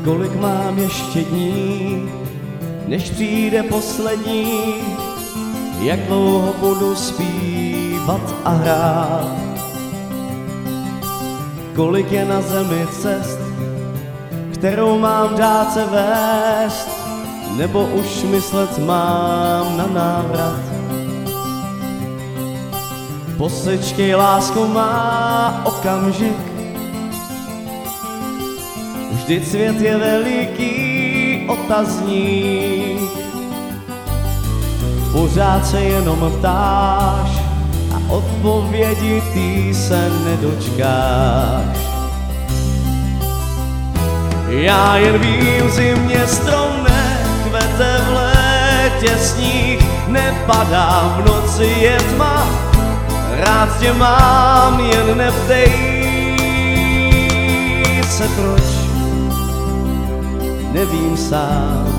kolik mám ještě dní, než přijde poslední, jak dlouho budu zpívat a hrát. Kolik je na zemi cest, kterou mám dát se vést, nebo už myslet mám na návrat. Posečkej, lásko, má okamžik, vždyť svět je veliký otazník. Pořád se jenom ptáš a odpovědi ty se nedočkáš. Já jen vím, v zimě strom nekvete, v létě sníh nepadá, v noci je tma, rád tě mám, jen neptej se proč, nevím sám.